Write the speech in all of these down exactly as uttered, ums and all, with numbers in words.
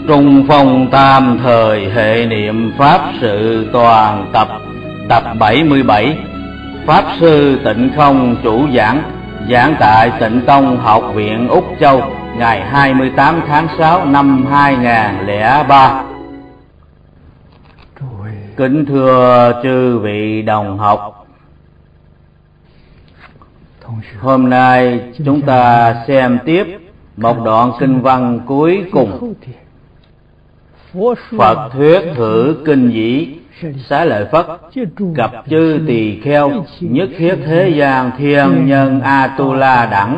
Trung phong tam thời hệ niệm Pháp sự toàn tập, tập bảy mươi bảy. Pháp sư Tịnh Không chủ giảng, giảng tại Tịnh Tông Học viện Úc Châu, ngày hai mươi tám tháng sáu năm hai nghìn lẻ ba. Kính thưa chư vị đồng học, hôm nay chúng ta xem tiếp một đoạn kinh văn cuối cùng. Phật thuyết thử kinh dĩ, Xá Lợi Phất gặp chư tỳ kheo, nhất thiết thế gian thiên nhân A-tu-la đẳng.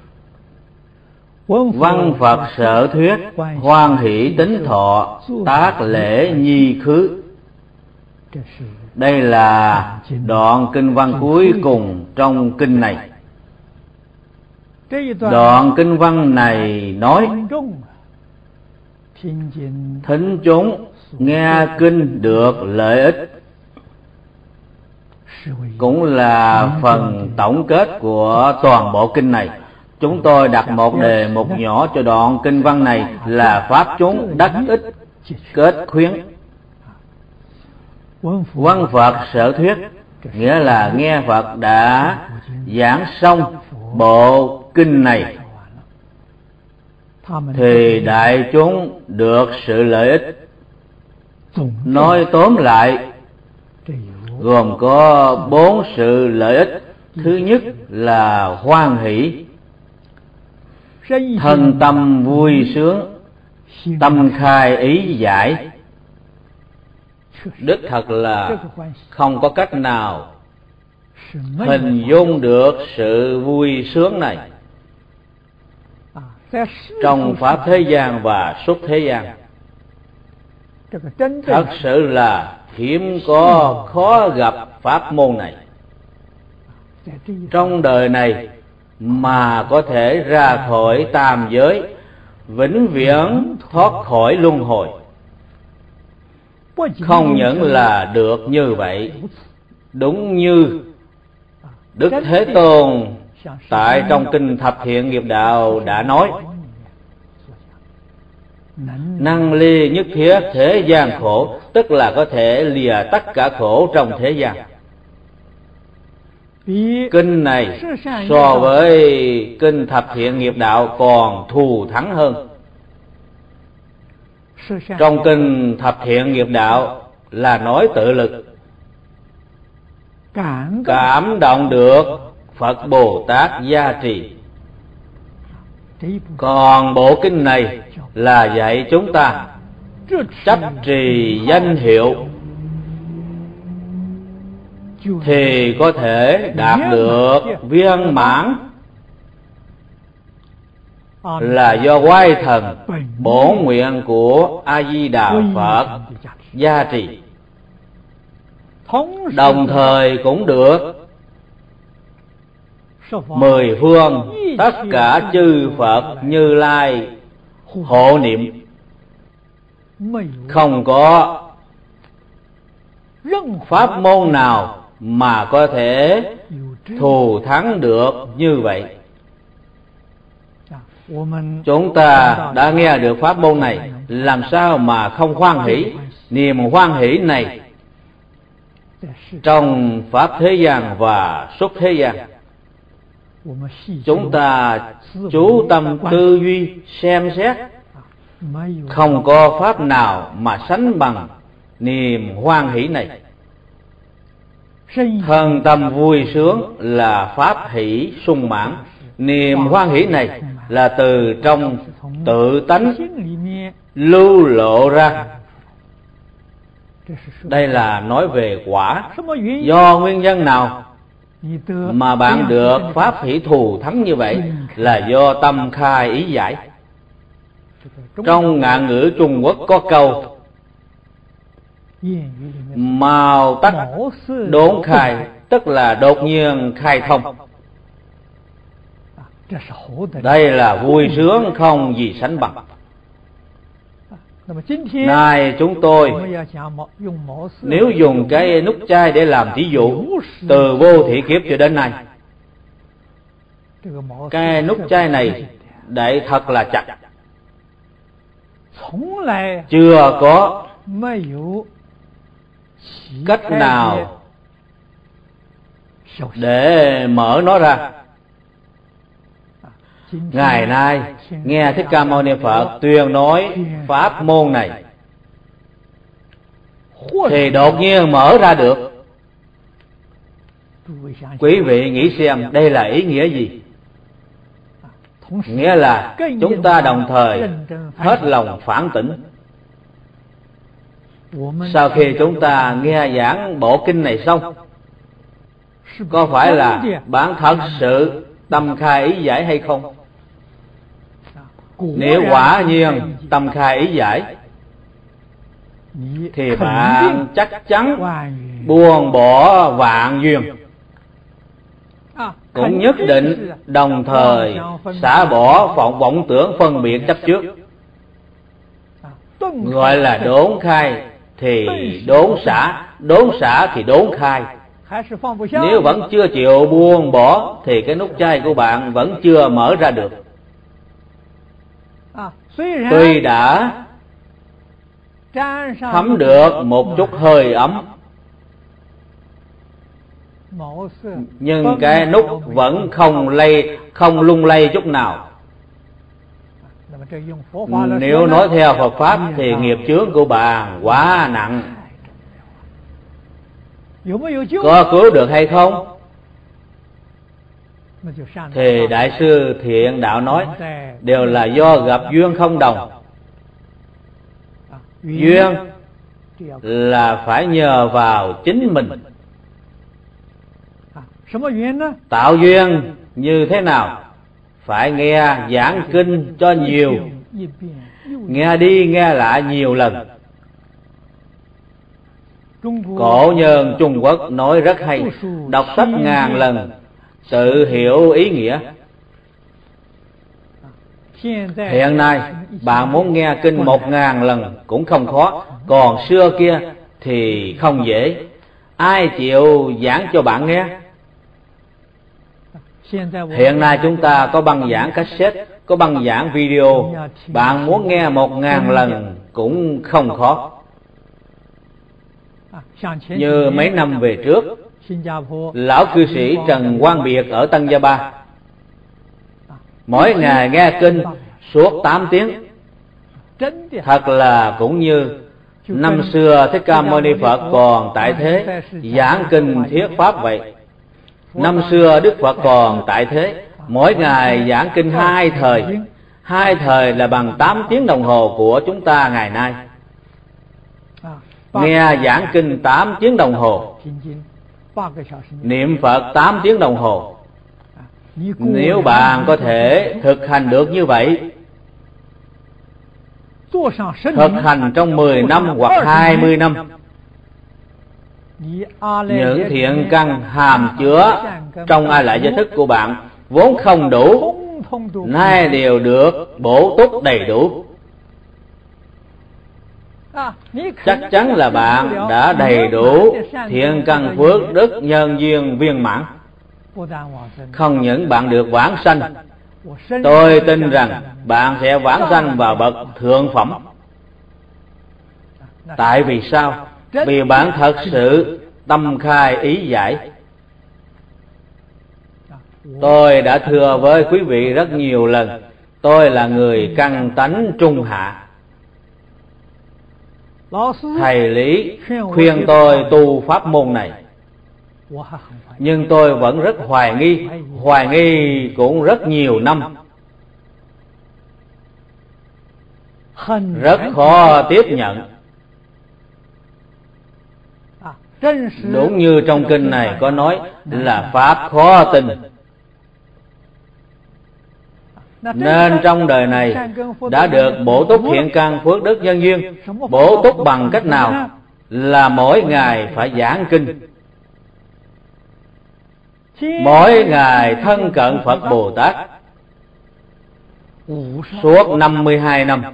Văn Phật sở thuyết, hoan hỷ tính thọ, tác lễ nhi khứ. Đây là đoạn kinh văn cuối cùng trong kinh này. Đoạn kinh văn này nói thính chúng nghe kinh được lợi ích, cũng là phần tổng kết của toàn bộ kinh này. Chúng tôi đặt một đề mục nhỏ cho đoạn kinh văn này là pháp chúng đắc ích kết khuyến. Văn Phật sở thuyết nghĩa là nghe Phật đã giảng xong bộ kinh này thì đại chúng được sự lợi ích. Nói tóm lại gồm có bốn sự lợi ích. Thứ nhất là hoan hỷ, thân tâm vui sướng, tâm khai ý giải. Đích thật là không có cách nào hình dung được sự vui sướng này trong pháp thế gian và xuất thế gian. Thật sự là hiếm có, khó gặp pháp môn này trong đời này mà có thể ra khỏi tam giới, vĩnh viễn thoát khỏi luân hồi. Không những là được như vậy, đúng như Đức Thế Tôn tại trong kinh Thập Thiện Nghiệp Đạo đã nói: năng ly nhất thiết thế gian khổ, tức là có thể lìa tất cả khổ trong thế gian. Kinh này so với kinh Thập Thiện Nghiệp Đạo còn thù thắng hơn. Trong kinh Thập Thiện Nghiệp Đạo là nói tự lực, cảm động được Phật Bồ Tát gia trì. Còn bộ kinh này là dạy chúng ta chấp trì danh hiệu thì có thể đạt được viên mãn, là do oai thần bổn nguyện của A Di Đà Phật gia trì. Đồng thời cũng được mười phương tất cả chư Phật Như Lai hộ niệm. Không có pháp môn nào mà có thể thù thắng được như vậy. Chúng ta đã nghe được pháp môn này, làm sao mà không hoan hỷ? Niềm hoan hỷ này trong pháp thế gian và xuất thế gian, chúng ta chú tâm tư duy xem xét, không có pháp nào mà sánh bằng niềm hoan hỷ này. Thân tâm vui sướng là pháp hỷ sung mãn. Niềm hoan hỷ này là từ trong tự tánh lưu lộ ra. Đây là nói về quả. Do nguyên nhân nào mà bạn được pháp hỷ thù thắng như vậy? Là do tâm khai ý giải. Trong ngạn ngữ Trung Quốc có câu màu tắc đốn khai, tức là đột nhiên khai thông. Đây là vui sướng không gì sánh bằng. Nay chúng tôi nếu dùng cái nút chai để làm thí dụ, từ vô thị kiếp cho đến nay, cái nút chai này đậy thật là chặt. chưa có cách nào để mở nó ra. Ngày nay nghe Thích Ca Mâu Ni Phật tuyên nói pháp môn này thì đột nhiên mở ra được. Quý vị nghĩ xem đây là ý nghĩa gì? Nghĩa là chúng ta đồng thời hết lòng phản tỉnh. Sau khi chúng ta nghe giảng bộ kinh này xong, có phải là bạn thật sự tâm khai ý giải hay không? Nếu quả nhiên tâm khai ý giải thì bạn chắc chắn buông bỏ vạn duyên, cũng nhất định đồng thời xả bỏ vọng vọng tưởng phân biệt chấp trước. Gọi là đốn khai thì đốn xả, đốn xả thì đốn khai. Nếu vẫn chưa chịu buông bỏ thì cái nút chai của bạn vẫn chưa mở ra được. Tuy đã thấm được một chút hơi ấm, nhưng cái nút vẫn không lay, không lung lay chút nào. Nếu nói theo Phật Pháp thì nghiệp chướng của bạn quá nặng. Có cứu được hay không? Thì Đại sư Thiện Đạo nói đều là do gặp duyên không đồng. Duyên là phải nhờ vào chính mình. Tạo duyên như thế nào? Phải nghe giảng kinh cho nhiều, nghe đi nghe lại nhiều lần. Cổ nhân Trung Quốc nói rất hay: đọc sách ngàn lần tự hiểu ý nghĩa. Hiện nay bạn muốn nghe kinh một ngàn lần cũng không khó, còn xưa kia thì không dễ. Ai chịu giảng cho bạn nghe? Hiện nay chúng ta có băng giảng cassette, có băng giảng video. Bạn muốn nghe một ngàn lần cũng không khó. Như mấy năm về trước, lão cư sĩ Trần Quang Biệt ở Tân Gia Ba mỗi ngày nghe kinh suốt tám tiếng. Thật là cũng như năm xưa Thích Ca Mâu Ni Phật còn tại thế giảng kinh thuyết pháp vậy. Năm xưa Đức Phật còn tại thế, mỗi ngày giảng kinh hai thời. Hai thời là bằng tám tiếng đồng hồ của chúng ta ngày nay. Nghe giảng kinh tám tiếng đồng hồ, niệm Phật tám tiếng đồng hồ. Nếu bạn có thể thực hành được như vậy, thực hành trong mười năm hoặc hai mươi năm, những thiện căn hàm chứa trong A Lại Gia Thức của bạn vốn không đủ, nay đều được bổ túc đầy đủ. Chắc chắn là bạn đã đầy đủ thiện căn phước đức nhân duyên viên mãn. Không những bạn được vãng sanh, tôi tin rằng bạn sẽ vãng sanh vào bậc thượng phẩm. Tại vì sao? Vì bạn thật sự tâm khai ý giải. Tôi đã thưa với quý vị rất nhiều lần, tôi là người căn tánh trung hạ. Thầy Lý khuyên tôi tu pháp môn này, nhưng tôi vẫn rất hoài nghi, hoài nghi cũng rất nhiều năm. Rất khó tiếp nhận. Đúng như trong kinh này có nói là pháp khó tin. Nên trong đời này đã được bổ túc thiện căn phước đức nhân duyên. Bổ túc bằng cách nào? Là mỗi ngày phải giảng kinh, mỗi ngày thân cận Phật Bồ Tát suốt năm mươi hai năm.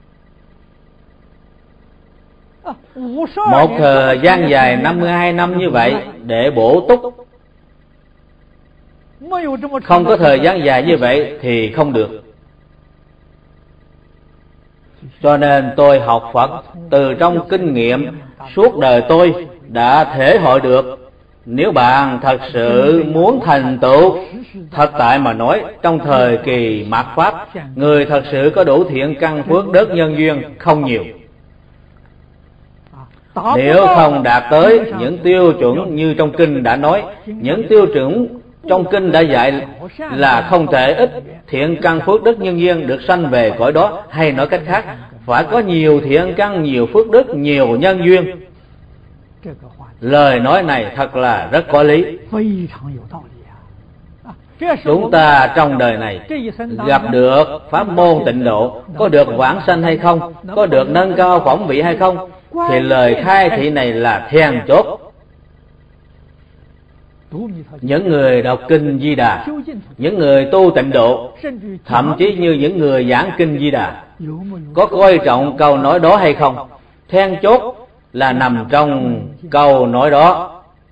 Một thời gian dài năm mươi hai năm như vậy để bổ túc. Không có thời gian dài như vậy thì không được. Cho nên tôi học Phật từ trong kinh nghiệm suốt đời tôi đã thể hội được. Nếu bạn thật sự muốn thành tựu, thật tại mà nói, trong thời kỳ mạt Pháp, người thật sự có đủ thiện căn phước đức nhân duyên không nhiều. Nếu không đạt tới những tiêu chuẩn như trong kinh đã nói, những tiêu chuẩn trong kinh đã dạy là không thể ít thiện căn phước đức nhân duyên được sanh về cõi đó, hay nói cách khác, phải có nhiều thiện căn, nhiều phước đức, nhiều nhân duyên. Lời nói này thật là rất có lý. Chúng ta trong đời này gặp được pháp môn tịnh độ, có được vãng sanh hay không, có được nâng cao phẩm vị hay không, thì lời khai thị này là then chốt. Những người đọc kinh Di Đà, những người tu tịnh độ, thậm chí như những người giảng kinh Di Đà, có coi trọng câu nói đó hay không? Then chốt là nằm trong câu nói đó.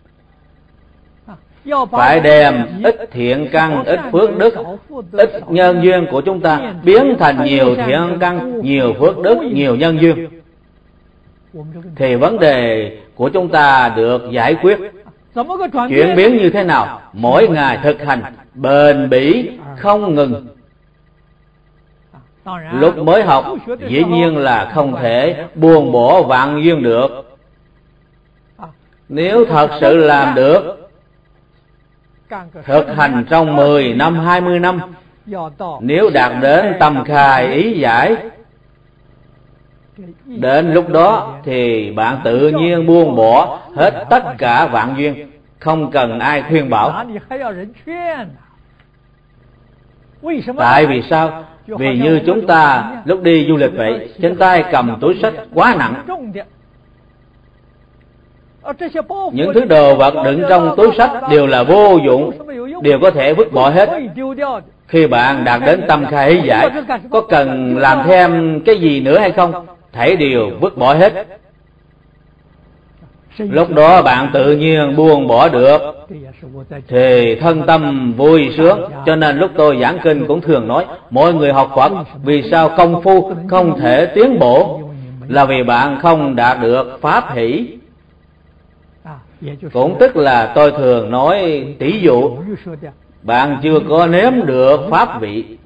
Phải đem ít thiện căn, ít phước đức, ít nhân duyên của chúng ta biến thành nhiều thiện căn, nhiều phước đức, nhiều nhân duyên, thì vấn đề của chúng ta được giải quyết. Chuyển biến như thế nào? Mỗi ngày thực hành bền bỉ không ngừng. Lúc mới học dĩ nhiên là không thể buông bỏ vạn duyên được. Nếu thật sự làm được, thực hành trong mười năm, hai mươi năm, nếu đạt đến tầm khai ý giải, đến lúc đó thì bạn tự nhiên buông bỏ hết tất cả vạn duyên, không cần ai khuyên bảo. Tại vì sao? Vì như chúng ta lúc đi du lịch vậy, trên tay cầm túi sách quá nặng, những thứ đồ vật đựng trong túi sách đều là vô dụng, đều có thể vứt bỏ hết. Khi bạn đạt đến tâm khai ý giải, có cần làm thêm cái gì nữa hay không? Thảy đều vứt bỏ hết. Lúc đó bạn tự nhiên buông bỏ được, thì thân tâm vui sướng. Cho nên lúc tôi giảng kinh cũng thường nói, mỗi người học Phật, vì sao công phu không thể tiến bộ? Là vì bạn không đạt được pháp hỷ. Cũng tức là tôi thường nói tỷ dụ, bạn chưa có nếm được pháp vị.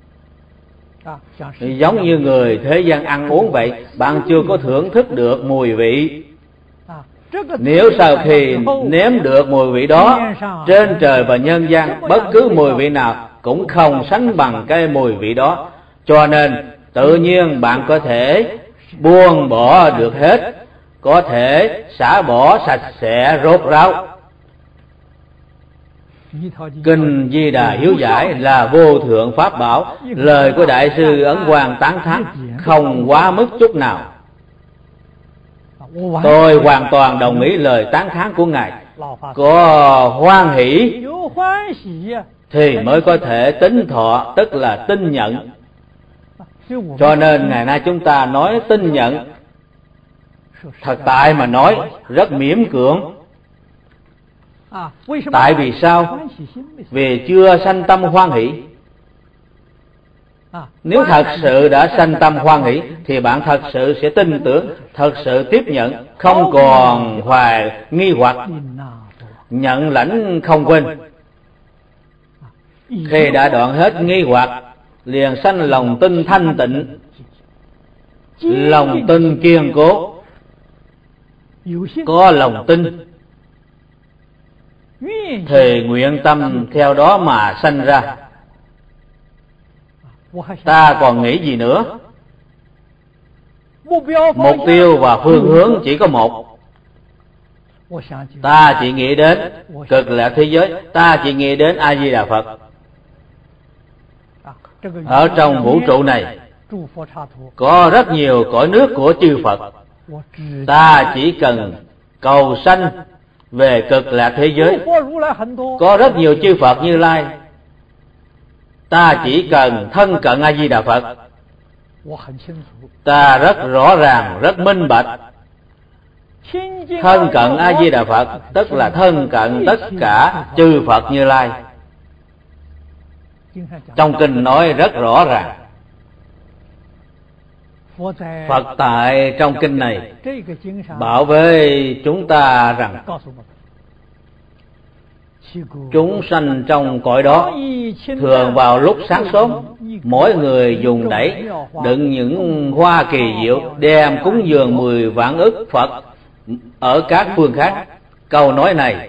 Giống như người thế gian ăn uống vậy, bạn chưa có thưởng thức được mùi vị. Nếu sau khi nếm được mùi vị đó, trên trời và nhân gian bất cứ mùi vị nào cũng không sánh bằng cái mùi vị đó. Cho nên tự nhiên bạn có thể buông bỏ được hết, có thể xả bỏ sạch sẽ rốt ráo. Kinh Di Đà Hiếu Giải là vô thượng pháp bảo, lời của Đại sư Ấn Quang tán thán không quá mức chút nào. Tôi hoàn toàn đồng ý lời tán thán của Ngài. Có hoan hỷ thì mới có thể tín thọ, tức là tin nhận. Cho nên ngày nay chúng ta nói tin nhận, thật tại mà nói rất miễn cưỡng. Tại vì sao? Vì chưa sanh tâm hoan hỷ. Nếu thật sự đã sanh tâm hoan hỷ thì bạn thật sự sẽ tin tưởng, thật sự tiếp nhận, không còn hoài nghi hoặc, nhận lãnh không quên. Khi đã đoạn hết nghi hoặc, liền sanh lòng tin thanh tịnh, lòng tin kiên cố. Có lòng tin thì nguyện tâm theo đó mà sanh ra. Ta còn nghĩ gì nữa? Mục tiêu và phương hướng chỉ có một. Ta chỉ nghĩ đến cực lạc thế giới, ta chỉ nghĩ đến A Di Đà Phật. Ở trong vũ trụ này có rất nhiều cõi nước của chư Phật. Ta chỉ cần cầu sanh về cực lạc thế giới. Có rất nhiều chư Phật Như Lai. Ta chỉ cần thân cận A Di Đà Phật. Ta rất rõ ràng, rất minh bạch. Thân cận A Di Đà Phật tức là thân cận tất cả chư Phật Như Lai. Trong kinh nói rất rõ ràng, Phật tại trong kinh này bảo với chúng ta rằng chúng sanh trong cõi đó thường vào lúc sáng sớm, mỗi người dùng đẩy đựng những hoa kỳ diệu đem cúng dường mười vạn ức Phật ở các phương khác. Câu nói này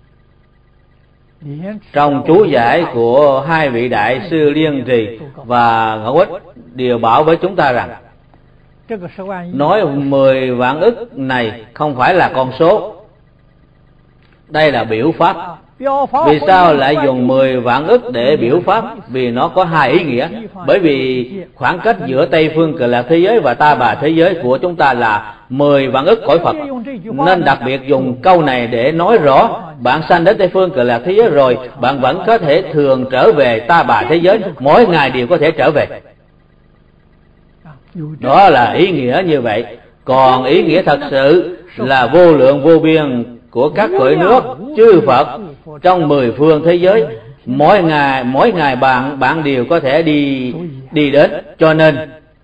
trong chú giải của hai vị đại sư Liên Trì và Ngẫu Ích đều bảo với chúng ta rằng nói mười vạn ức này không phải là con số, đây là biểu pháp. Vì sao lại dùng mười vạn ức để biểu pháp? Vì nó có hai ý nghĩa. Bởi vì khoảng cách giữa Tây Phương Cực Lạc thế giới và Ta Bà thế giới của chúng ta là mười vạn ức cõi Phật, nên đặc biệt dùng câu này để nói rõ bạn sanh đến Tây Phương Cực Lạc thế giới rồi, bạn vẫn có thể thường trở về Ta Bà thế giới, mỗi ngày đều có thể trở về. Đó là ý nghĩa như vậy. Còn ý nghĩa thật sự là vô lượng vô biên của các cõi nước chư Phật trong mười phương thế giới, mỗi ngày mỗi ngày bạn bạn đều có thể đi đi đến. Cho nên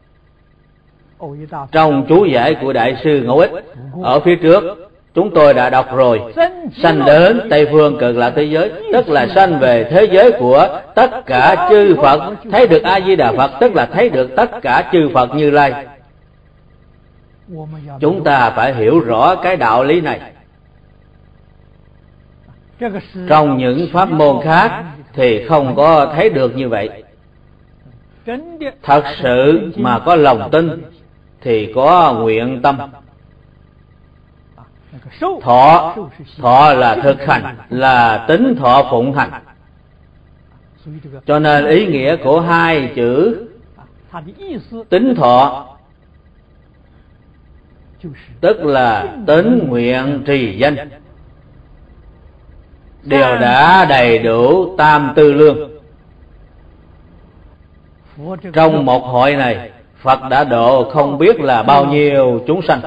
trong chú giải của đại sư Ngẫu Ích ở phía trước chúng tôi đã đọc rồi, sanh đến Tây Phương Cực Lạc thế giới tức là sanh về thế giới của tất cả chư Phật, thấy được A Di Đà Phật tức là thấy được tất cả chư Phật Như Lai. Chúng ta phải hiểu rõ cái đạo lý này. Trong những pháp môn khác thì không có thấy được như vậy. Thật sự mà có lòng tin thì có nguyện tâm. Thọ, thọ là thực hành, là tính thọ phụng hành. Cho nên ý nghĩa của hai chữ tính thọ tức là tính nguyện trì danh, đều đã đầy đủ tam tư lương. Trong một hội này, Phật đã độ không biết là bao nhiêu chúng sanh.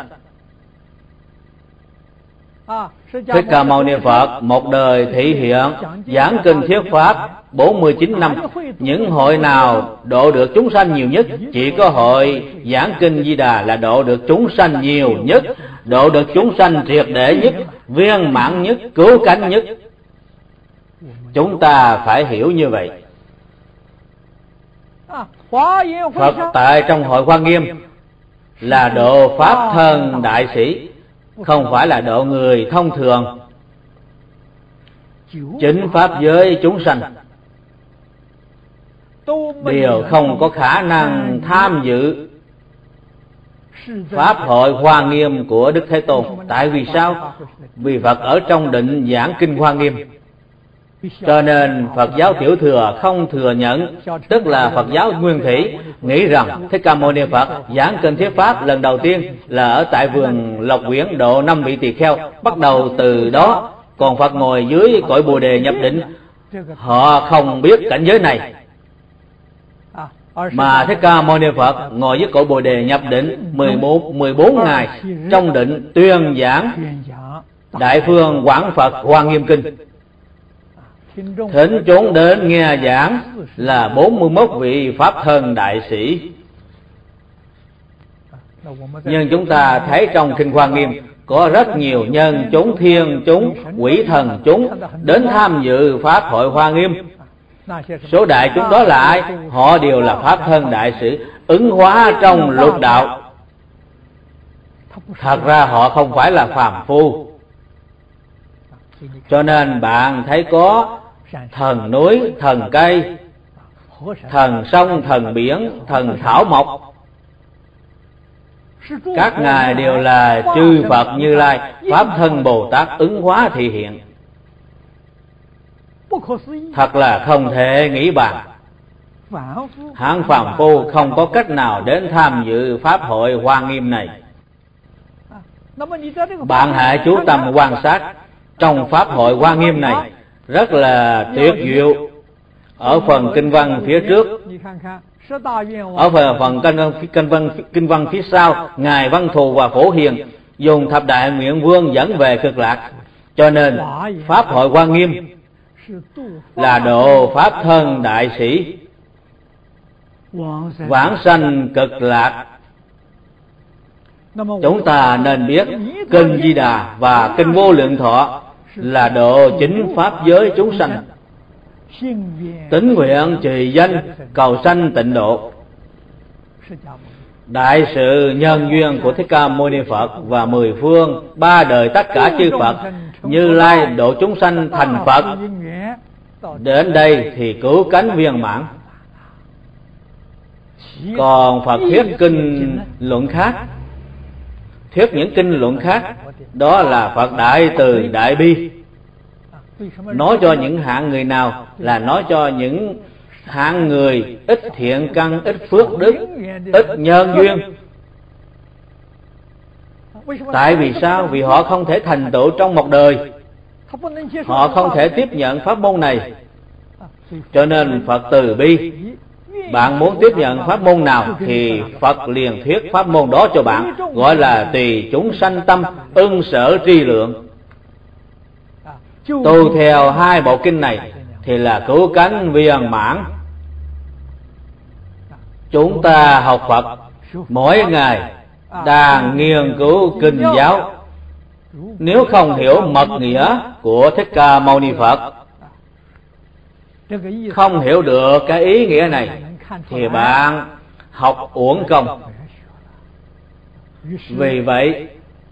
Thích Ca Mâu Ni Phật một đời thị hiện giảng kinh thuyết pháp bốn mươi chín năm, những hội nào độ được chúng sanh nhiều nhất? Chỉ có hội giảng kinh Di Đà là độ được chúng sanh nhiều nhất, độ được chúng sanh triệt để nhất, viên mãn nhất, cứu cánh nhất. Chúng ta phải hiểu như vậy. Phật tại trong hội Hoa Nghiêm là độ pháp thân đại sĩ, không phải là độ người thông thường. Chính pháp giới chúng sanh đều không có khả năng tham dự pháp hội Hoa Nghiêm của Đức Thế Tôn. Tại vì sao? Vì Phật ở trong định giảng kinh Hoa Nghiêm, cho nên Phật giáo Tiểu Thừa không thừa nhận, tức là Phật giáo Nguyên Thủy nghĩ rằng Thích Ca Mâu Ni Phật giảng kinh thuyết pháp lần đầu tiên là ở tại vườn Lộc Quyển độ năm vị tỳ kheo. Bắt đầu từ đó, còn Phật ngồi dưới cõi Bồ Đề nhập định. Họ không biết cảnh giới này, mà Thích Ca Mâu Ni Phật ngồi dưới cõi Bồ Đề nhập định mười bốn ngày trong định tuyên giảng Đại Phương Quảng Phật Hoa Nghiêm Kinh. Thỉnh chúng đến nghe giảng là bốn mươi mốt vị pháp thân đại sĩ. Nhưng chúng ta thấy trong kinh Hoa Nghiêm có rất nhiều nhân chúng, thiên chúng, quỷ thần chúng đến tham dự pháp hội Hoa Nghiêm. Số đại chúng đó là ai? Họ đều là pháp thân đại sĩ ứng hóa trong lục đạo. Thật ra họ không phải là phàm phu. Cho nên bạn thấy có thần núi, thần cây, thần sông, thần biển, thần thảo mộc, các ngài đều là chư Phật Như Lai, pháp thân Bồ Tát ứng hóa thị hiện. Thật là không thể nghĩ bàn. Hạng phàm phu không có cách nào đến tham dự pháp hội Hoa Nghiêm này. Bạn hãy chú tâm quan sát trong pháp hội Hoa Nghiêm này rất là tuyệt diệu. Ở phần kinh văn phía trước, ở phần, phần kinh, kinh, văn, kinh văn phía sau, Ngài Văn Thù và Phổ Hiền dùng thập đại nguyện vương dẫn về Cực Lạc. Cho nên pháp hội Hoa Nghiêm là độ pháp thân đại sĩ vãng sanh Cực Lạc. Chúng ta nên biết kinh Di Đà và kinh Vô Lượng Thọ là độ chính pháp giới chúng sanh, tín nguyện trì danh cầu sanh tịnh độ. Đại sự nhân duyên của Thích Ca Mâu Ni Phật và mười phương ba đời tất cả chư Phật Như Lai độ chúng sanh thành Phật, đến đây thì cứu cánh viên mãn. Còn Phật thuyết kinh luận khác, thuyết những kinh luận khác, đó là Phật Đại Từ Đại Bi. Nói cho những hạng người nào? Là nói cho những hạng người ít thiện căn, ít phước đức, ít nhân duyên. Tại vì sao? Vì họ không thể thành tựu trong một đời, họ không thể tiếp nhận pháp môn này. Cho nên Phật từ bi, bạn muốn tiếp nhận pháp môn nào thì Phật liền thuyết pháp môn đó cho bạn, gọi là tùy chúng sanh tâm, ưng sở tri lượng. Tu theo hai bộ kinh này thì là cứu cánh viên mãn. Chúng ta học Phật mỗi ngày đang nghiên cứu kinh giáo, nếu không hiểu mật nghĩa của Thích Ca Mâu Ni Phật, không hiểu được cái ý nghĩa này, thì bạn học uổng công. Vì vậy,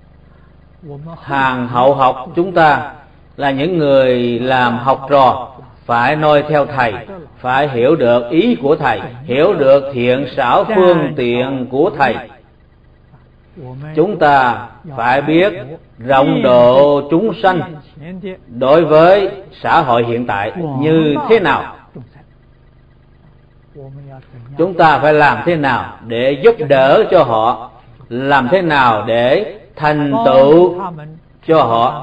hàng hậu học chúng ta là những người làm học trò, phải noi theo thầy, phải hiểu được ý của thầy, hiểu được thiện xảo phương tiện của thầy. Chúng ta phải biết rộng độ chúng sanh đối với xã hội hiện tại như thế nào. Chúng ta phải làm thế nào để giúp đỡ cho họ, làm thế nào để thành tựu cho họ,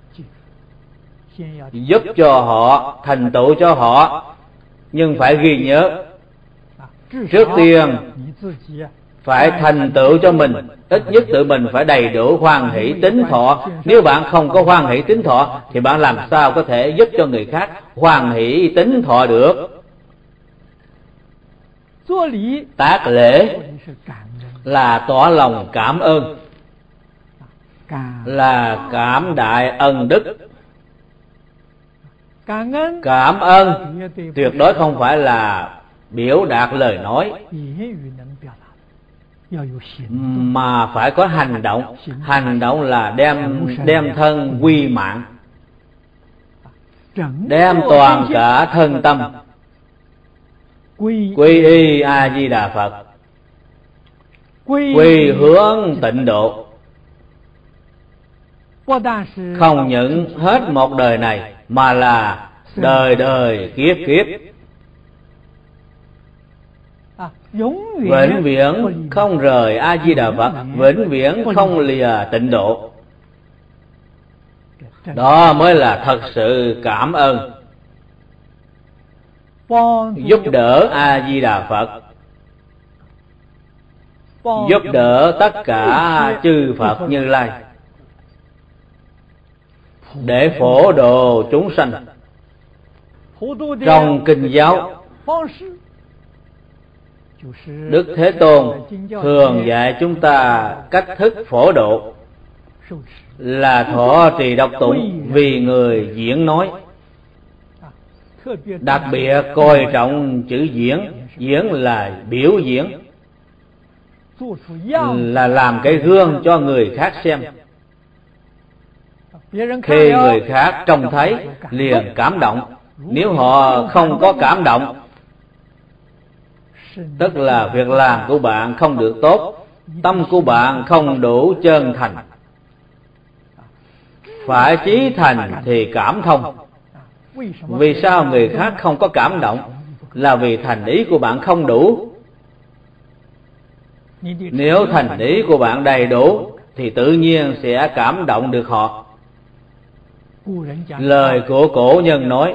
giúp cho họ, thành tựu cho họ. Nhưng phải ghi nhớ, trước tiên phải thành tựu cho mình, ít nhất tự mình phải đầy đủ hoan hỷ tín thọ. Nếu bạn không có hoan hỷ tín thọ thì bạn làm sao có thể giúp cho người khác hoan hỷ tín thọ được? Tác lễ là tỏ lòng cảm ơn, là cảm đại ân đức. Cảm ơn tuyệt đối không phải là biểu đạt lời nói, mà phải có hành động. Hành động là đem đem thân quy mạng, đem toàn cả thân tâm quy y A Di Đà Phật, quy hướng tịnh độ. Không những hết một đời này, mà là đời đời kiếp kiếp, vĩnh viễn không rời A Di Đà Phật, vĩnh viễn không lìa tịnh độ. Đó mới là thật sự cảm ơn. Giúp đỡ A Di Đà Phật, giúp đỡ tất cả chư Phật Như Lai, để phổ độ chúng sanh. Trong kinh giáo, Đức Thế Tôn thường dạy chúng ta cách thức phổ độ là thọ trì đọc tụng vì người diễn nói. Đặc biệt coi trọng chữ diễn. Diễn là biểu diễn, là làm cái gương cho người khác xem. Khi người khác trông thấy liền cảm động. Nếu họ không có cảm động, tức là việc làm của bạn không được tốt, tâm của bạn không đủ chân thành. Phải chí thành thì cảm thông. Vì sao người khác không có cảm động? Là vì thành ý của bạn không đủ. Nếu thành ý của bạn đầy đủ thì tự nhiên sẽ cảm động được họ. Lời của cổ nhân nói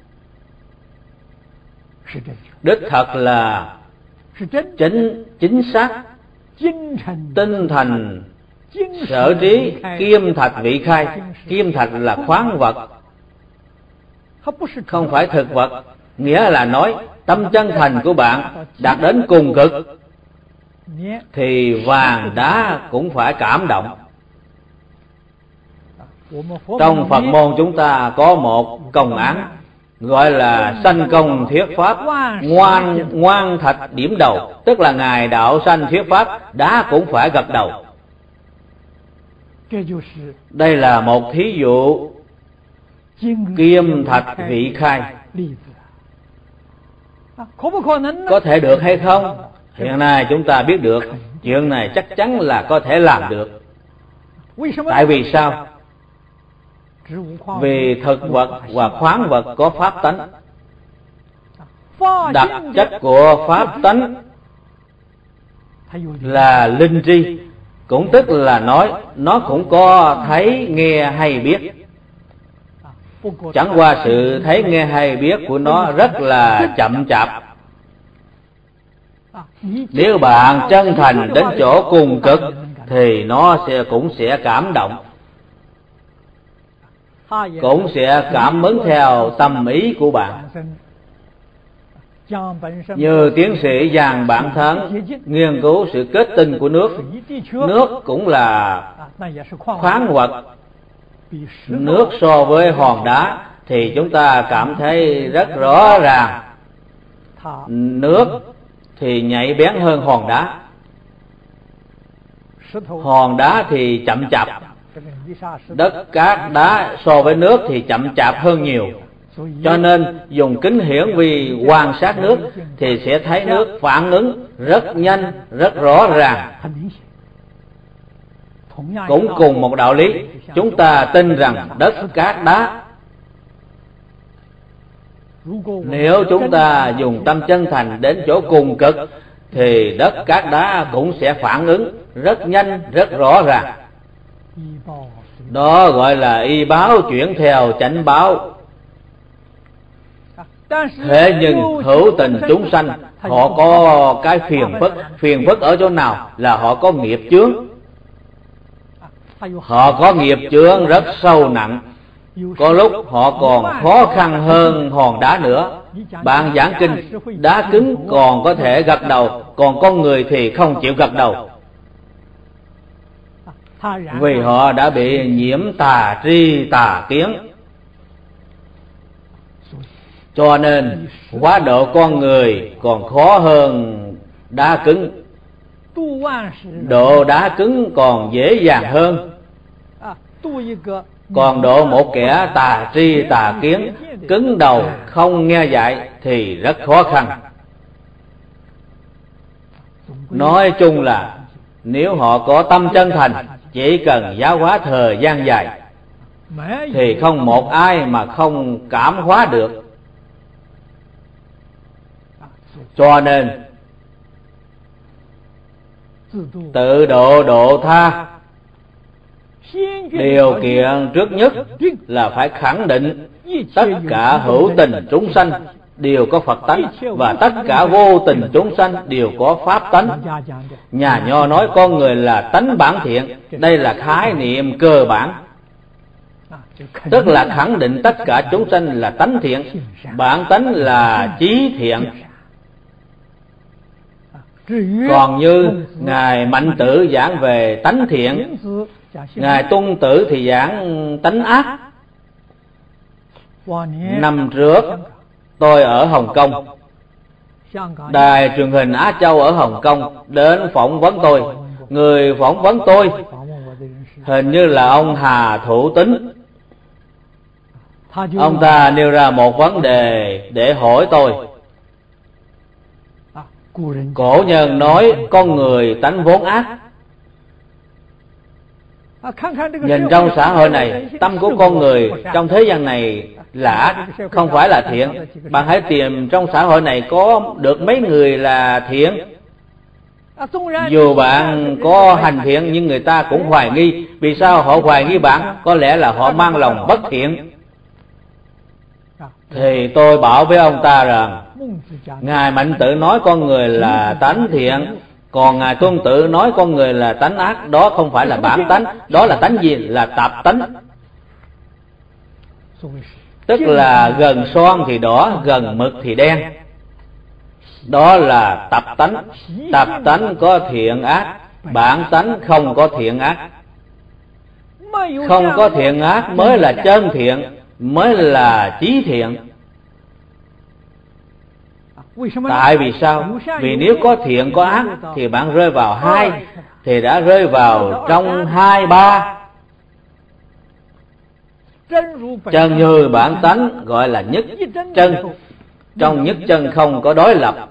đích thật là chính chính xác, tinh thành sở trí, kim thạch vị khai. Kim thạch là khoáng vật, không phải thực vật. Nghĩa là nói tâm chân thành của bạn đạt đến cùng cực thì vàng đá cũng phải cảm động. Trong Phật môn chúng ta có một công án gọi là sanh công thuyết pháp, ngoan ngoan thạch điểm đầu, tức là ngài đạo sanh thuyết pháp, đá cũng phải gật đầu. Đây là một thí dụ kim thạch vị khai. Có thể được hay không? Hiện nay chúng ta biết được chuyện này chắc chắn là có thể làm được. Tại vì sao? Vì thực vật và khoáng vật có pháp tánh. Đặc chất của pháp tánh là linh tri, cũng tức là nói nó cũng có thấy nghe hay biết. Chẳng qua sự thấy nghe hay biết của nó rất là chậm chạp. Nếu bạn chân thành đến chỗ cùng cực thì nó sẽ cũng sẽ cảm động, cũng sẽ cảm ứng theo tâm ý của bạn. Như tiến sĩ Giàng Bản Thắng nghiên cứu sự kết tinh của nước. Nước cũng là khoáng vật. Nước so với hòn đá thì chúng ta cảm thấy rất rõ ràng. Nước thì nhạy bén hơn hòn đá. Hòn đá thì chậm chạp. Đất cát đá so với nước thì chậm chạp hơn nhiều. Cho nên dùng kính hiển vi quan sát nước thì sẽ thấy nước phản ứng rất nhanh, rất rõ ràng. Cũng cùng một đạo lý, chúng ta tin rằng đất cát đá, nếu chúng ta dùng tâm chân thành đến chỗ cùng cực thì đất cát đá cũng sẽ phản ứng rất nhanh, rất rõ ràng. Đó gọi là y báo chuyển theo chánh báo. Thế nhưng hữu tình chúng sanh họ có cái phiền phức. Phiền phức ở chỗ nào? Là họ có nghiệp chướng. Họ có nghiệp chướng rất sâu nặng. Có lúc họ còn khó khăn hơn hòn đá nữa. Bạn giảng kinh, đá cứng còn có thể gật đầu, còn con người thì không chịu gật đầu. Vì họ đã bị nhiễm tà tri tà kiến. Cho nên quá độ con người còn khó hơn đá cứng. Độ đá cứng còn dễ dàng hơn. Còn độ một kẻ tà tri tà kiến, cứng đầu không nghe dạy thì rất khó khăn. Nói chung là nếu họ có tâm chân thành, chỉ cần giáo hóa thời gian dài thì không một ai mà không cảm hóa được. Cho nên tự độ độ tha, điều kiện trước nhất là phải khẳng định tất cả hữu tình chúng sanh đều có Phật tánh và tất cả vô tình chúng sanh đều có pháp tánh. Nhà Nho nói con người là tánh bản thiện, đây là khái niệm cơ bản. Tức là khẳng định tất cả chúng sanh là tánh thiện, bản tánh là chí thiện. Còn như Ngài Mạnh Tử giảng về tánh thiện, Ngài Tuân Tử thì giảng tánh ác. Năm trước tôi ở Hồng Kông, đài truyền hình Á Châu ở Hồng Kông đến phỏng vấn tôi. Người phỏng vấn tôi hình như là ông Hà Thủ Tín. Ông ta nêu ra một vấn đề để hỏi tôi. Cổ nhân nói con người tánh vốn ác. Nhìn trong xã hội này, tâm của con người trong thế gian này là ác, không phải là thiện. Bạn hãy tìm trong xã hội này có được mấy người là thiện. Dù bạn có hành thiện nhưng người ta cũng hoài nghi. Vì sao họ hoài nghi bạn? Có lẽ là họ mang lòng bất thiện. Thì tôi bảo với ông ta rằng Ngài Mạnh Tử nói con người là tánh thiện, còn Ngài Tuân Tử nói con người là tánh ác. Đó không phải là bản tánh. Đó là tánh gì? Là tạp tánh. Tức là gần son thì đỏ, gần mực thì đen. đó là tập tánh. Tập tánh có thiện ác, bản tánh không có thiện ác. Không có thiện ác mới là chân thiện, mới là chí thiện. Tại vì sao? Vì nếu có thiện có ác thì bạn rơi vào hai, thì đã rơi vào trong hai ba. Chân như bản tánh gọi là nhất chân. Trong nhất chân không có đối lập.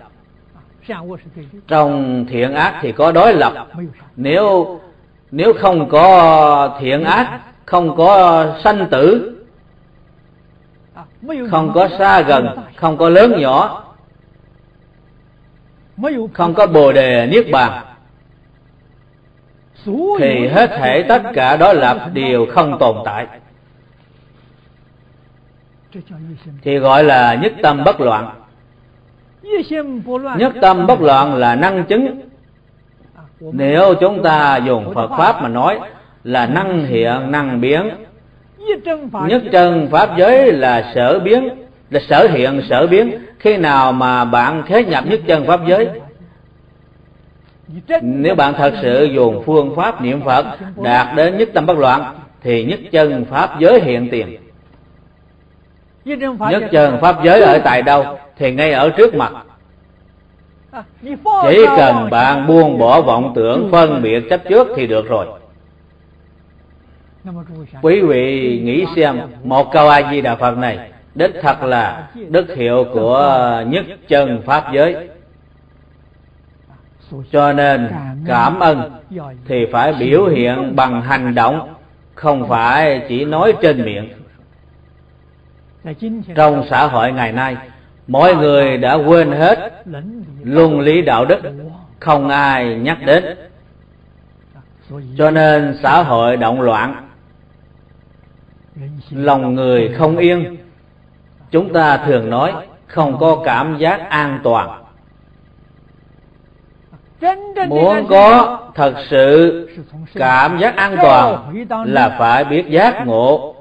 Trong thiện ác thì có đối lập. Nếu nếu không có thiện ác, không có sanh tử, không có xa gần, không có lớn nhỏ, không có bồ đề niết bàn, thì hết thảy tất cả đối lập đều không tồn tại, thì gọi là nhất tâm bất loạn. Nhất tâm bất loạn là năng chứng. Nếu chúng ta dùng Phật Pháp mà nói là năng hiện năng biến. Nhất chân Pháp giới là sở biến, là sở hiện sở biến. Khi nào mà bạn thế nhập nhất chân Pháp giới, nếu bạn thật sự dùng phương pháp niệm Phật đạt đến nhất tâm bất loạn, thì nhất chân Pháp giới hiện tiền. Nhất chân Pháp giới ở tại đâu? Thì ngay ở trước mặt. Chỉ cần bạn buông bỏ vọng tưởng, phân biệt chấp trước thì được rồi. Quý vị nghĩ xem, một câu A Di Đà Phật này đích thật là đức hiệu của nhất chân Pháp giới. Cho nên cảm ơn thì phải biểu hiện bằng hành động, không phải chỉ nói trên miệng. Trong xã hội ngày nay, mọi người đã quên hết luân lý đạo đức, không ai nhắc đến. Cho nên xã hội động loạn, lòng người không yên. Chúng ta thường nói không có cảm giác an toàn. Muốn có thật sự cảm giác an toàn là phải biết giác ngộ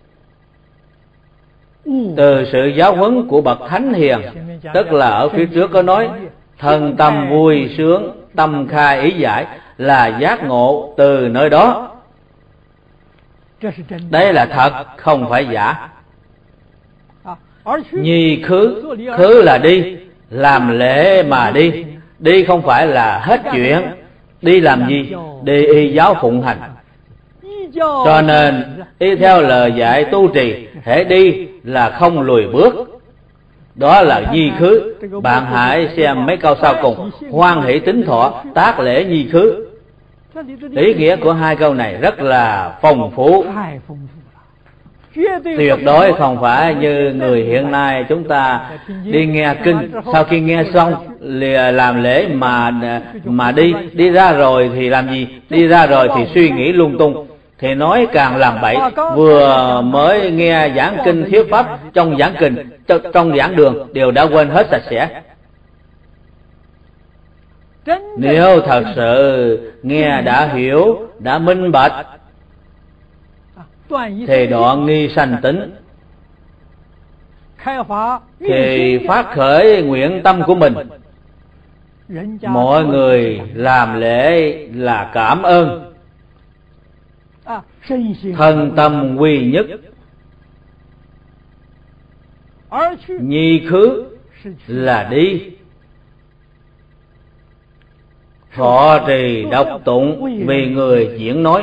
từ sự giáo huấn của bậc thánh hiền. Tức là ở phía trước có nói thân tâm vui sướng, tâm khai ý giải, là giác ngộ từ nơi đó. Đây là thật, không phải giả. Nhi khứ, khứ là đi, làm lễ mà đi. Đi không phải là hết chuyện. Đi làm gì? Đi y giáo phụng hành. Cho nên y theo lời dạy tu trì, hễ đi là không lùi bước. Đó là nhi khứ. Bạn hãy xem mấy câu sau cùng: hoan hỷ tín thọ, tác lễ nhi khứ. Ý nghĩa của hai câu này rất là phong phú, tuyệt đối không phải như người hiện nay chúng ta đi nghe kinh, sau khi nghe xong lìa làm lễ mà mà đi đi ra rồi thì làm gì? Đi ra rồi thì suy nghĩ lung tung, thì nói càng làm bậy. Vừa mới nghe giảng kinh thuyết pháp, trong giảng kinh, trong giảng đường đều đã quên hết sạch sẽ. Nếu thật sự nghe đã hiểu, đã minh bạch, thì đoạn nghi sanh tính, thì phát khởi nguyện tâm của mình. Mọi người làm lễ là cảm ơn, thân tâm quy nhất. Nhi khứ là đi, thọ trì đọc tụng vì người diễn nói.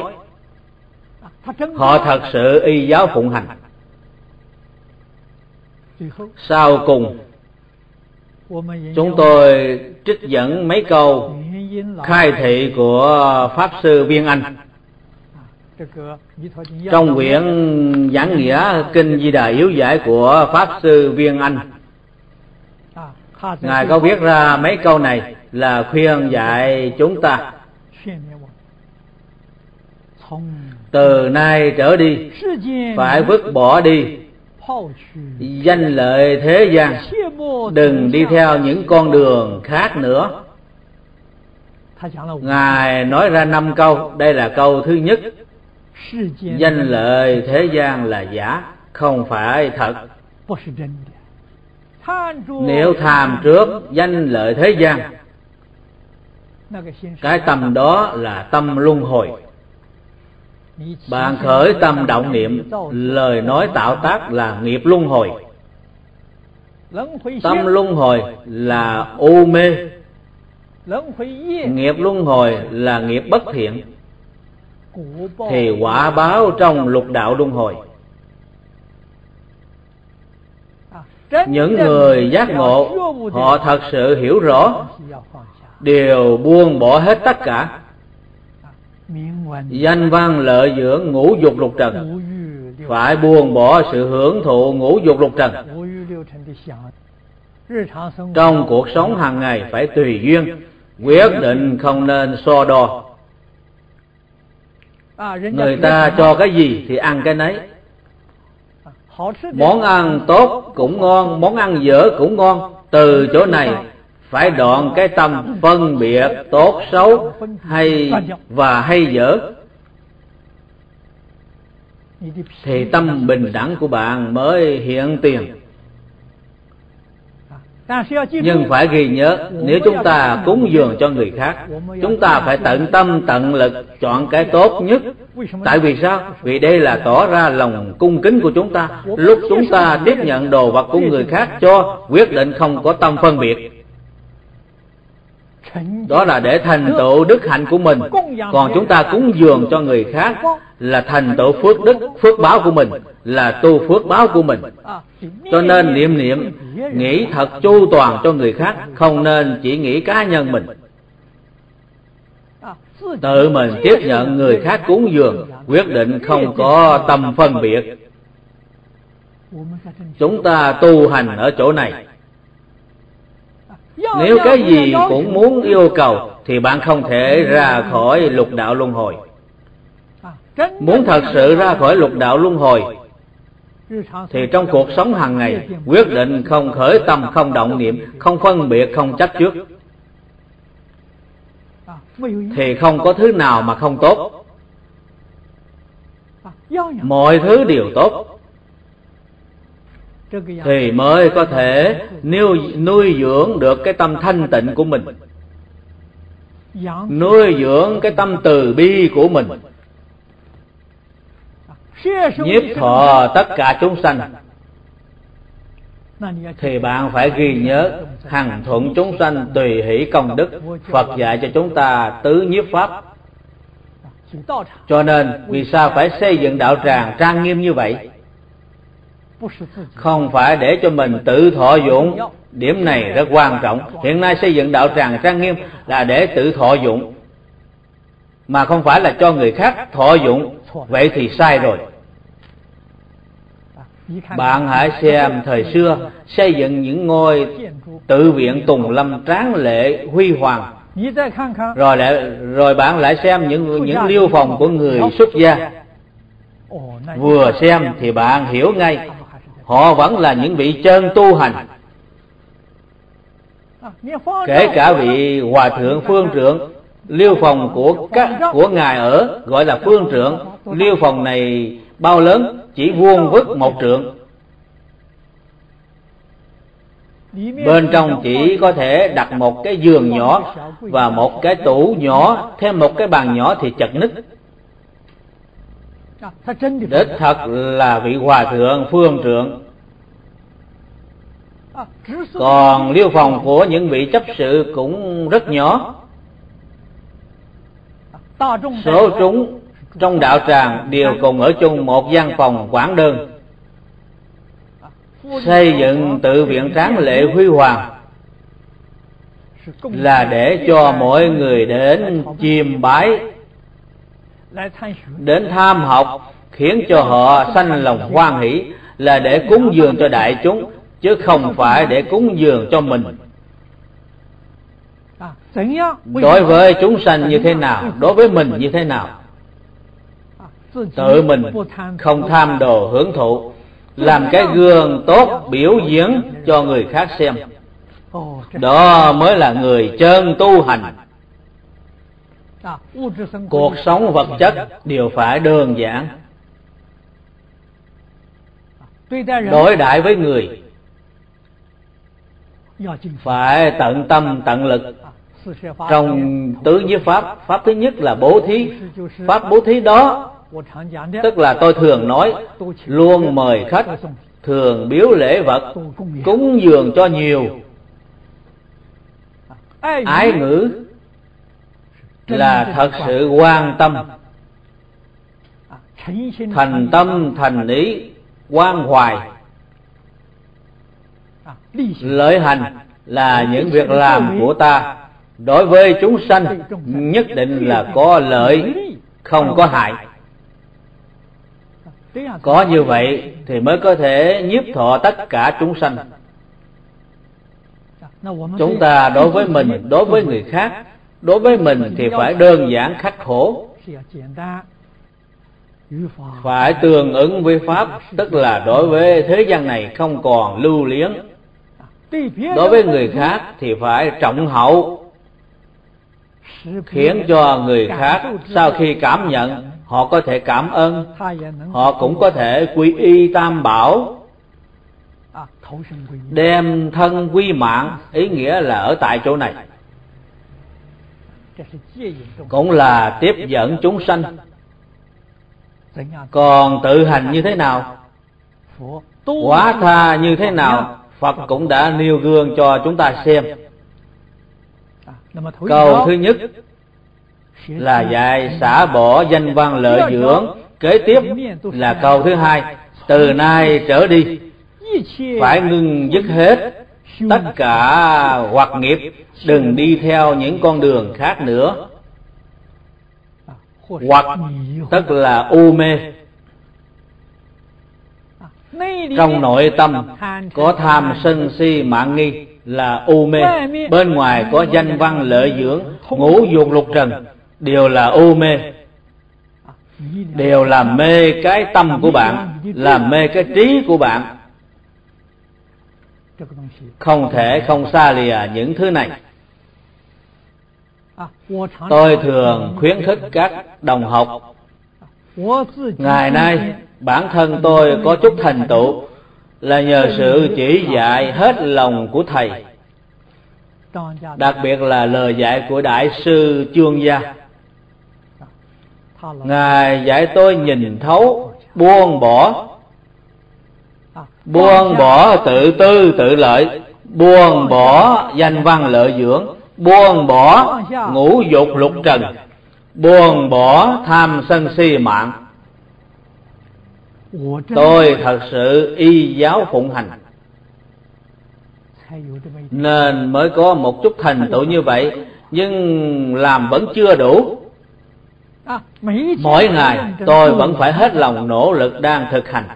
Họ thật sự y giáo phụng hành. Sau cùng, chúng tôi trích dẫn mấy câu khai thị của Pháp Sư Viên Anh trong quyển giảng nghĩa Kinh Di Đà Yếu Giải của Pháp Sư Viên Anh. Ngài có viết ra mấy câu này là khuyên dạy chúng ta từ nay trở đi phải vứt bỏ đi danh lợi thế gian, đừng đi theo những con đường khác nữa. Ngài nói ra năm câu, đây là câu thứ nhất: danh lợi thế gian là giả, không phải thật. Nếu tham trước danh lợi thế gian, cái tâm đó là tâm luân hồi. Bạn khởi tâm động niệm, lời nói tạo tác là nghiệp luân hồi. Tâm luân hồi là u mê, nghiệp luân hồi là nghiệp bất thiện, thì quả báo trong lục đạo luân hồi. Những người giác ngộ, họ thật sự hiểu rõ, đều buông bỏ hết tất cả. Danh văn lợi dưỡng ngũ dục lục trần, phải buông bỏ sự hưởng thụ ngũ dục lục trần. Trong cuộc sống hàng ngày phải tùy duyên, quyết định không nên so đo. Người ta cho cái gì thì ăn cái nấy. Món ăn tốt cũng ngon, món ăn dở cũng ngon. Từ chỗ này phải đoạn cái tâm phân biệt tốt xấu hay và hay dở, thì tâm bình đẳng của bạn mới hiện tiền. Nhưng phải ghi nhớ, nếu chúng ta cúng dường cho người khác, chúng ta phải tận tâm tận lực chọn cái tốt nhất. Tại vì sao? Vì đây là tỏ ra lòng cung kính của chúng ta. Lúc chúng ta tiếp nhận đồ vật của người khác cho, quyết định không có tâm phân biệt. Đó là để thành tựu đức hạnh của mình. Còn chúng ta cúng dường cho người khác là thành tựu phước đức, phước báo của mình, là tu phước báo của mình. Cho nên niệm niệm nghĩ thật chu toàn cho người khác, không nên chỉ nghĩ cá nhân mình. Tự mình tiếp nhận người khác cúng dường, quyết định không có tâm phân biệt. Chúng ta tu hành ở chỗ này. Nếu cái gì cũng muốn yêu cầu thì bạn không thể ra khỏi lục đạo luân hồi. Muốn thật sự ra khỏi lục đạo luân hồi thì trong cuộc sống hàng ngày quyết định không khởi tâm, không động niệm, không phân biệt, không chấp trước, thì không có thứ nào mà không tốt. Mọi thứ đều tốt, thì mới có thể nuôi, nuôi dưỡng được cái tâm thanh tịnh của mình, nuôi dưỡng cái tâm từ bi của mình, nhiếp thọ tất cả chúng sanh. Thì bạn phải ghi nhớ, hằng thuận chúng sanh tùy hỷ công đức. Phật dạy cho chúng ta tứ nhiếp pháp. Cho nên vì sao phải xây dựng đạo tràng trang nghiêm như vậy? Không phải để cho mình tự thọ dụng. Điểm này rất quan trọng. Hiện nay xây dựng đạo tràng trang nghiêm là để tự thọ dụng, mà không phải là cho người khác thọ dụng. Vậy thì sai rồi. Bạn hãy xem thời xưa xây dựng những ngôi tự viện tùng lâm tráng lệ huy hoàng, rồi lại rồi bạn lại xem những những liêu phòng của người xuất gia. Vừa xem thì bạn hiểu ngay, họ vẫn là những vị chân tu hành. Kể cả vị hòa thượng phương trượng, liêu phòng của các của ngài ở gọi là phương trượng. Liêu phòng này bao lớn? Chỉ vuông vức một trượng. Bên trong chỉ có thể đặt một cái giường nhỏ và một cái tủ nhỏ, thêm một cái bàn nhỏ thì chật ních. Đích thật là vị hòa thượng phương trượng. Còn liêu phòng của những vị chấp sự cũng rất nhỏ. Số chúng trong đạo tràng đều cùng ở chung một gian phòng quản đơn. Xây dựng tự viện tráng lệ huy hoàng là để cho mọi người đến chiêm bái, đến tham học, khiến cho họ sanh lòng hoan hỷ, là để cúng dường cho đại chúng, chứ không phải để cúng dường cho mình. Đối với chúng sanh như thế nào, đối với mình như thế nào. Tự mình không tham đồ hưởng thụ, làm cái gương tốt biểu diễn cho người khác xem. Đó mới là người chân tu hành. Cuộc sống vật chất đều phải đơn giản. Đối đãi với người phải tận tâm tận lực. Trong tứ nhiếp pháp, pháp thứ nhất là bố thí. Pháp bố thí đó tức là tôi thường nói, luôn mời khách, thường biếu lễ vật, cúng dường cho nhiều. Ái ngữ là thật sự quan tâm, thành tâm thành ý, quan hoài. Lợi hành là những việc làm của ta đối với chúng sanh nhất định là có lợi, không có hại. Có như vậy thì mới có thể nhiếp thọ tất cả chúng sanh. Chúng ta đối với mình, đối với người khác, đối với mình thì phải đơn giản khắc khổ, phải tương ứng với pháp, tức là đối với thế gian này không còn lưu luyến. Đối với người khác thì phải trọng hậu, khiến cho người khác sau khi cảm nhận họ có thể cảm ơn, họ cũng có thể quy y tam bảo, đem thân quy mạng, ý nghĩa là ở tại chỗ này cũng là tiếp dẫn chúng sanh. Còn tự hành như thế nào, quả tha như thế nào, Phật cũng đã nêu gương cho chúng ta xem. Câu thứ nhất là dạy xả bỏ danh văn lợi dưỡng. Kế tiếp là câu thứ hai, từ nay trở đi phải ngưng dứt hết tất cả hoặc nghiệp, đừng đi theo những con đường khác nữa. Hoặc tức là u mê. Trong nội tâm có tham sân si mạn nghi là u mê, bên ngoài có danh văn lợi dưỡng, ngũ dục lục trần, đều là u mê, đều làm mê cái tâm của bạn, làm mê cái trí của bạn. Không thể không xa lìa những thứ này. Tôi thường khuyến khích các đồng học, ngày nay bản thân tôi có chút thành tựu là nhờ sự chỉ dạy hết lòng của thầy, đặc biệt là lời dạy của Đại sư Chương Gia. Ngài dạy tôi nhìn thấu, buông bỏ, buông bỏ tự tư tự lợi, buông bỏ danh văn lợi dưỡng, buông bỏ ngũ dục lục trần, buông bỏ tham sân si mạng. Tôi thật sự y giáo phụng hành, nên mới có một chút thành tựu như vậy, nhưng làm vẫn chưa đủ. Mỗi ngày tôi vẫn phải hết lòng nỗ lực đang thực hành.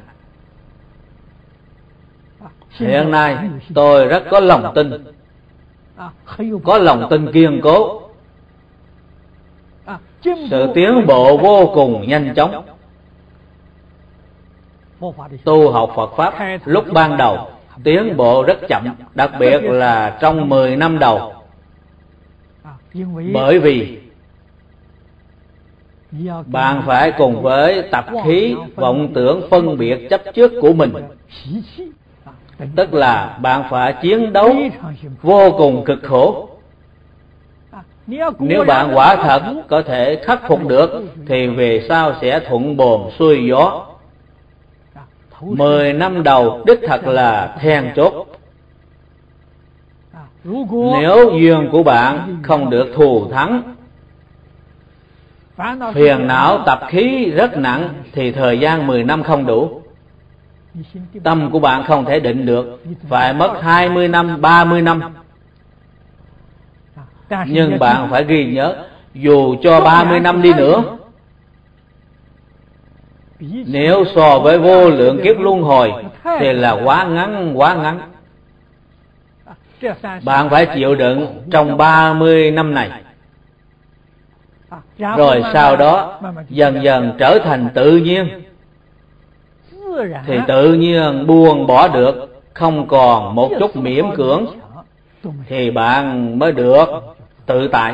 Hiện nay tôi rất có lòng tin, có lòng tin kiên cố, sự tiến bộ vô cùng nhanh chóng. Tu học Phật Pháp lúc ban đầu tiến bộ rất chậm, đặc biệt là trong mười năm đầu. Bởi vì bạn phải cùng với tập khí, vọng tưởng, phân biệt, chấp trước của mình, tức là bạn phải chiến đấu vô cùng cực khổ. Nếu bạn quả thật có thể khắc phục được thì về sau sẽ thuận buồm xuôi gió. Mười năm đầu đích thật là then chốt. Nếu duyên của bạn không được thù thắng, phiền não tập khí rất nặng, thì thời gian mười năm không đủ. Tâm của bạn không thể định được, phải mất hai mươi năm, ba mươi năm. Nhưng bạn phải ghi nhớ, dù cho ba mươi năm đi nữa, nếu so với vô lượng kiếp luân hồi thì là quá ngắn, quá ngắn. Bạn phải chịu đựng trong ba mươi năm này, rồi sau đó dần dần trở thành tự nhiên, thì tự nhiên buông bỏ được, không còn một chút miễn cưỡng, thì bạn mới được tự tại.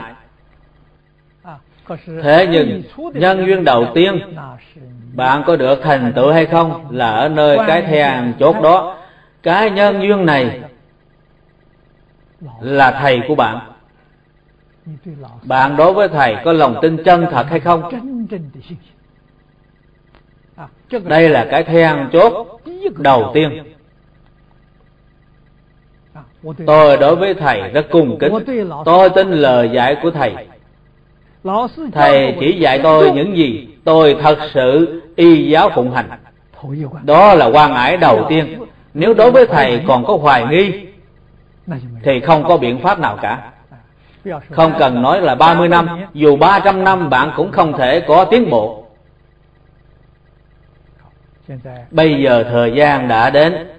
Thế nhưng nhân duyên đầu tiên bạn có được thành tựu hay không là ở nơi cái then chốt đó. Cái nhân duyên này là thầy của bạn. Bạn đối với thầy có lòng tin chân thật hay không? Đây là cái then chốt đầu tiên. Tôi đối với thầy rất cung kính. Tôi tin lời dạy của thầy. Thầy chỉ dạy tôi những gì tôi thật sự y giáo phụng hành. Đó là quan ải đầu tiên. Nếu đối với thầy còn có hoài nghi thì không có biện pháp nào cả. Không cần nói là ba mươi năm, dù ba trăm năm bạn cũng không thể có tiến bộ. Bây giờ thời gian đã đến,